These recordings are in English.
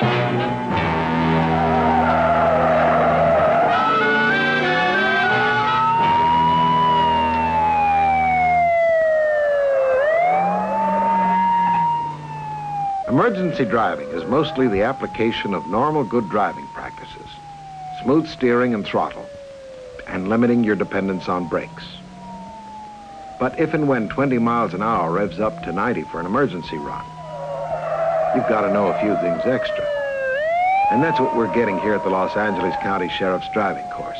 Emergency driving is mostly the application of normal good driving practices, smooth steering and throttle, and limiting your dependence on brakes. But if and when 20 miles an hour revs up to 90 for an emergency run, you've got to know a few things extra. And that's what we're getting here at the Los Angeles County Sheriff's driving course.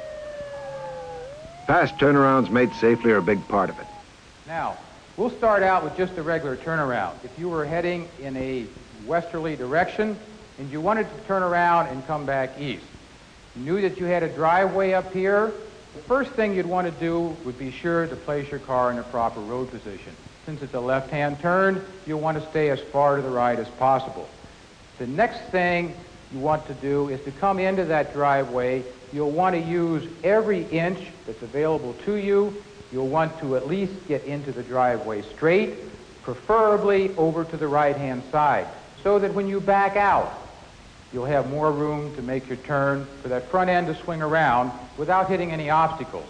Fast turnarounds made safely are a big part of it. Now, we'll start out with just a regular turnaround. If you were heading in a westerly direction and you wanted to turn around and come back east, you knew that you had a driveway up here, the first thing you'd want to do would be sure to place your car in the proper road position. Since it's a left-hand turn, you'll want to stay as far to the right as possible. The next thing you want to do is to come into that driveway. You'll want to use every inch that's available to you. You'll want to at least get into the driveway straight, preferably over to the right-hand side, so that when you back out, you'll have more room to make your turn for that front end to swing around without hitting any obstacles.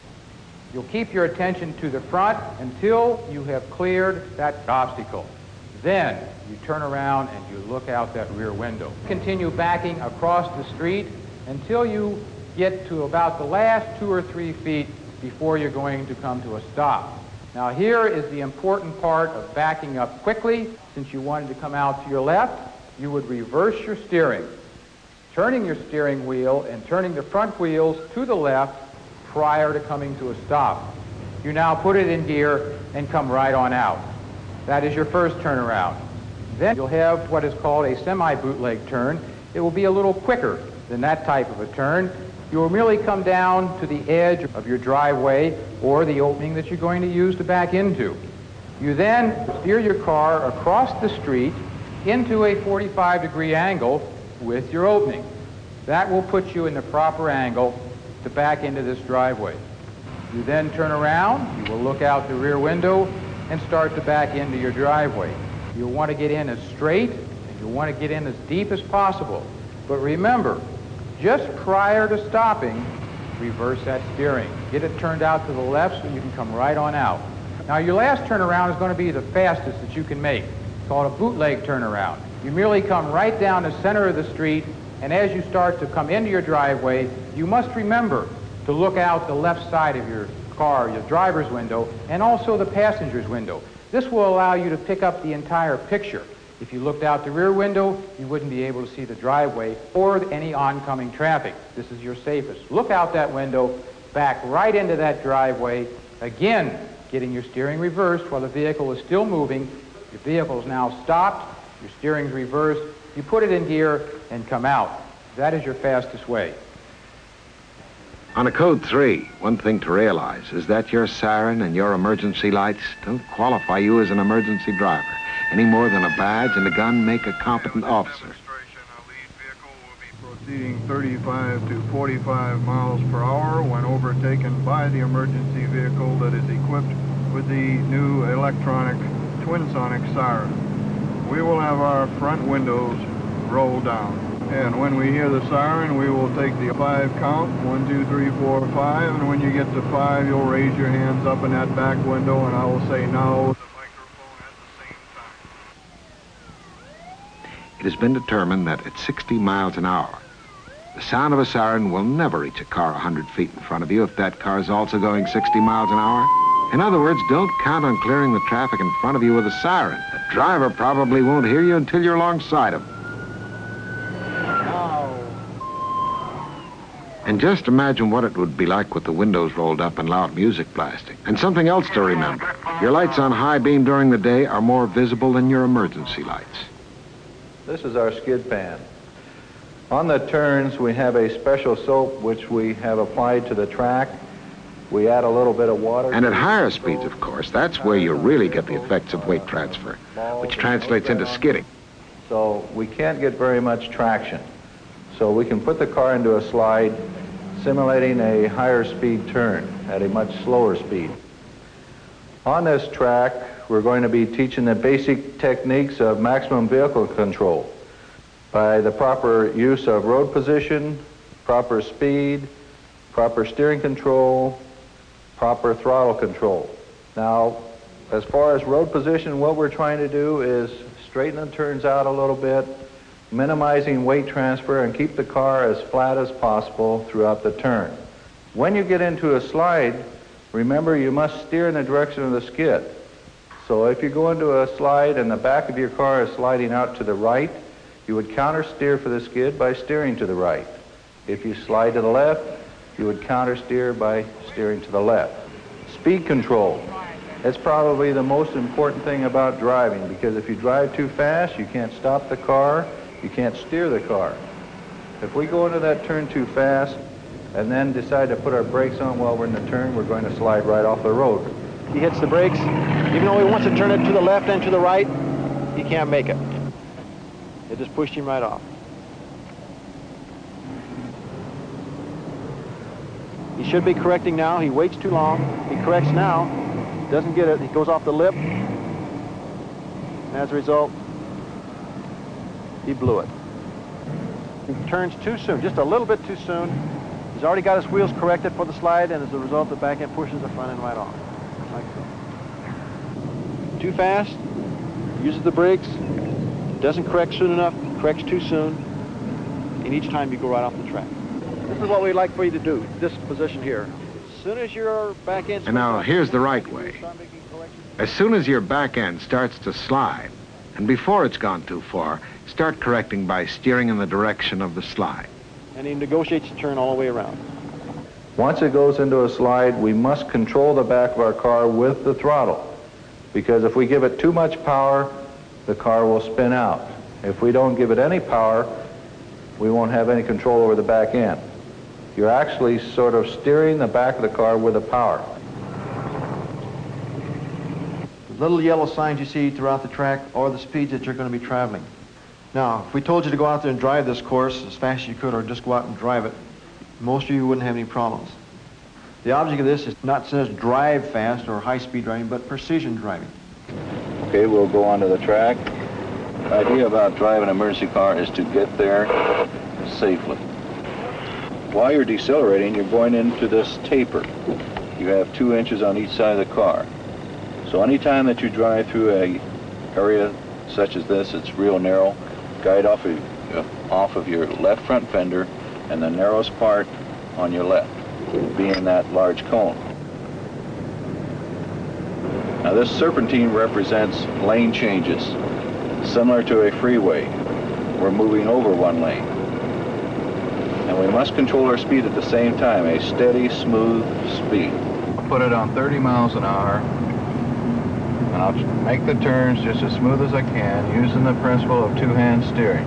You'll keep your attention to the front until you have cleared that obstacle. Then you turn around and you look out that rear window. Continue backing across the street until you get to about the last 2 or 3 feet before you're going to come to a stop. Now here is the important part of backing up quickly. Since you wanted to come out to your left, you would reverse your steering, turning your steering wheel and turning the front wheels to the left prior to coming to a stop. You now put it in gear and come right on out. That is your first turnaround. Then you'll have what is called a semi-bootleg turn. It will be a little quicker than that type of a turn. You will merely come down to the edge of your driveway or the opening that you're going to use to back into. You then steer your car across the street into a 45-degree angle with your opening. That will put you in the proper angle to back into this driveway. You then turn around, you will look out the rear window and start to back into your driveway. You'll want to get in as straight and you'll want to get in as deep as possible. But remember, just prior to stopping, reverse that steering. Get it turned out to the left so you can come right on out. Now your last turnaround is going to be the fastest that you can make. It's called a bootleg turnaround. You merely come right down the center of the street, and as you start to come into your driveway, you must remember to look out the left side of your car, your driver's window, and also the passenger's window. This will allow you to pick up the entire picture. If you looked out the rear window, you wouldn't be able to see the driveway or any oncoming traffic. This is your safest. Look out that window, back right into that driveway, again, getting your steering reversed while the vehicle is still moving. Your vehicle is now stopped, your steering's reversed, you put it in gear and come out. That is your fastest way. On a Code 3, one thing to realize is that your siren and your emergency lights don't qualify you as an emergency driver any more than a badge and a gun make a competent officer. A lead vehicle will be proceeding 35 to 45 miles per hour when overtaken by the emergency vehicle that is equipped with the new electronic twin-sonic siren. We will have our front windows rolled down. And when we hear the siren, we will take the 5 count, 1, 2, 3, 4, 5, and when you get to 5, you'll raise your hands up in that back window, and I will say now. It has been determined that at 60 miles an hour, the sound of a siren will never reach a car 100 feet in front of you if that car is also going 60 miles an hour. In other words, don't count on clearing the traffic in front of you with a siren. The driver probably won't hear you until you're alongside him. And just imagine what it would be like with the windows rolled up and loud music blasting. And something else to remember. Your lights on high beam during the day are more visible than your emergency lights. This is our skid pan. On the turns, we have a special soap which we have applied to the track. We add a little bit of water. And at higher speeds, of course, that's where you really get the effects of weight transfer, which translates into skidding. So we can't get very much traction. So we can put the car into a slide, simulating a higher speed turn at a much slower speed. On this track, we're going to be teaching the basic techniques of maximum vehicle control. by the proper use of road position, proper speed, proper steering control, proper throttle control. Now, as far as road position, what we're trying to do is straighten the turns out a little bit, minimizing weight transfer, and keep the car as flat as possible throughout the turn. When you get into a slide, remember you must steer in the direction of the skid. So if you go into a slide and the back of your car is sliding out to the right, you would counter steer for the skid by steering to the right. If you slide to the left, you would counter steer by steering to the left. Speed control. That's probably the most important thing about driving, because if you drive too fast, you can't stop the car, you can't steer the car. If we go into that turn too fast and then decide to put our brakes on while we're in the turn, we're going to slide right off the road. He hits the brakes. Even though he wants to turn it to the left and to the right, he can't make it. It just pushed him right off. He should be correcting now. He waits too long. He corrects now. Doesn't get it. He goes off the lip. And as a result, he blew it. He turns too soon, just a little bit too soon. He's already got his wheels corrected for the slide, and as a result, the back end pushes the front end right off. Like so. Too fast, uses the brakes, doesn't correct soon enough, corrects too soon, and each time you go right off the track. This is what we'd like for you to do, this position here. As soon as your back end... And now here's the right way. As soon as your back end starts to slide, and before it's gone too far, start correcting by steering in the direction of the slide. And he negotiates the turn all the way around. Once it goes into a slide, we must control the back of our car with the throttle, because if we give it too much power, the car will spin out. If we don't give it any power, we won't have any control over the back end. You're actually sort of steering the back of the car with the power. The little yellow signs you see throughout the track are the speeds that you're going to be traveling. Now, if we told you to go out there and drive this course as fast as you could, or just go out and drive it, most of you wouldn't have any problems. The object of this is not to drive fast or high-speed driving, but precision driving. Okay, we'll go onto the track. The idea about driving an emergency car is to get there safely. While you're decelerating, you're going into this taper. You have 2 inches on each side of the car. So anytime that you drive through an area such as this, it's real narrow, guide off of your left front fender and the narrowest part on your left, being that large cone. Now this serpentine represents lane changes. Similar to a freeway, we're moving over one lane. And we must control our speed at the same time, a steady, smooth speed. I'll put it on 30 miles an hour, and I'll make the turns just as smooth as I can, using the principle of two-hand steering.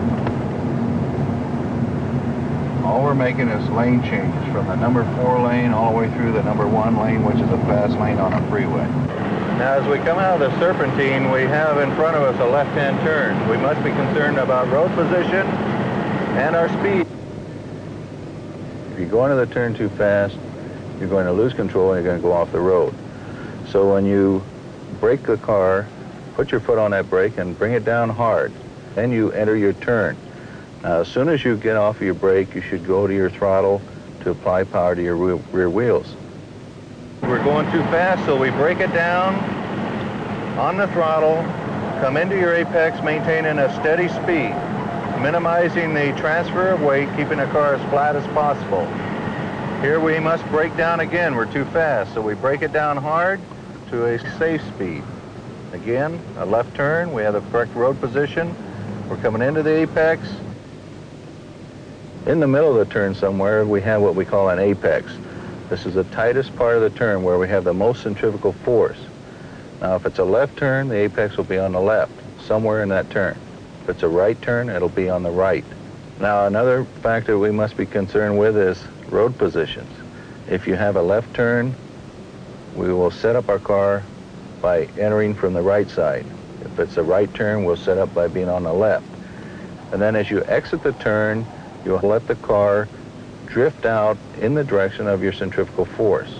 All we're making is lane changes from the number 4 lane all the way through the number 1 lane, which is a fast lane on a freeway. Now, as we come out of the serpentine, we have in front of us a left-hand turn. We must be concerned about road position and our speed. If you go into the turn too fast, you're going to lose control and you're going to go off the road. So when you brake the car, put your foot on that brake and bring it down hard. Then you enter your turn. Now, as soon as you get off of your brake, you should go to your throttle to apply power to your rear wheels. We're going too fast, so we break it down on the throttle, come into your apex, maintaining a steady speed, minimizing the transfer of weight, keeping the car as flat as possible. Here we must brake down again. We're too fast, so we break it down hard to a safe speed. Again, a left turn, we have the correct road position. We're coming into the apex. In the middle of the turn somewhere, we have what we call an apex. This is the tightest part of the turn where we have the most centrifugal force. Now, if it's a left turn, the apex will be on the left, somewhere in that turn. If it's a right turn, it'll be on the right. Now, another factor we must be concerned with is road positions. If you have a left turn, we will set up our car by entering from the right side. If it's a right turn, we'll set up by being on the left. And then as you exit the turn, you'll let the car drift out in the direction of your centrifugal force.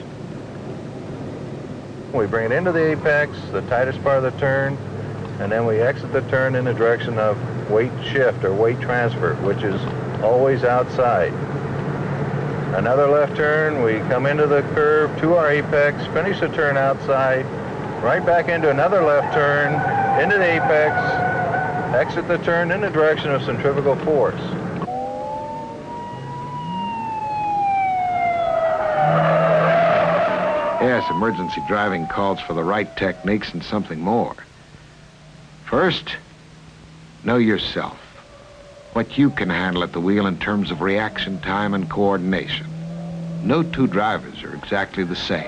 We bring it into the apex, the tightest part of the turn, and then we exit the turn in the direction of weight shift or weight transfer, which is always outside. Another left turn, we come into the curve to our apex, finish the turn outside, right back into another left turn, into the apex, exit the turn in the direction of centrifugal force. Yes, emergency driving calls for the right techniques and something more. First, know yourself. What you can handle at the wheel in terms of reaction time and coordination. No two drivers are exactly the same.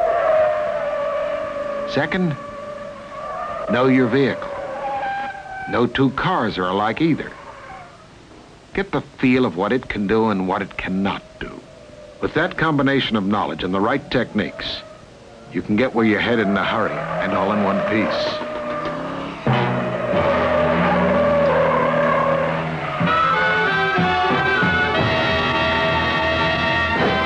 Second, know your vehicle. No two cars are alike either. Get the feel of what it can do and what it cannot do. With that combination of knowledge and the right techniques, you can get where you're headed in a hurry and all in one piece.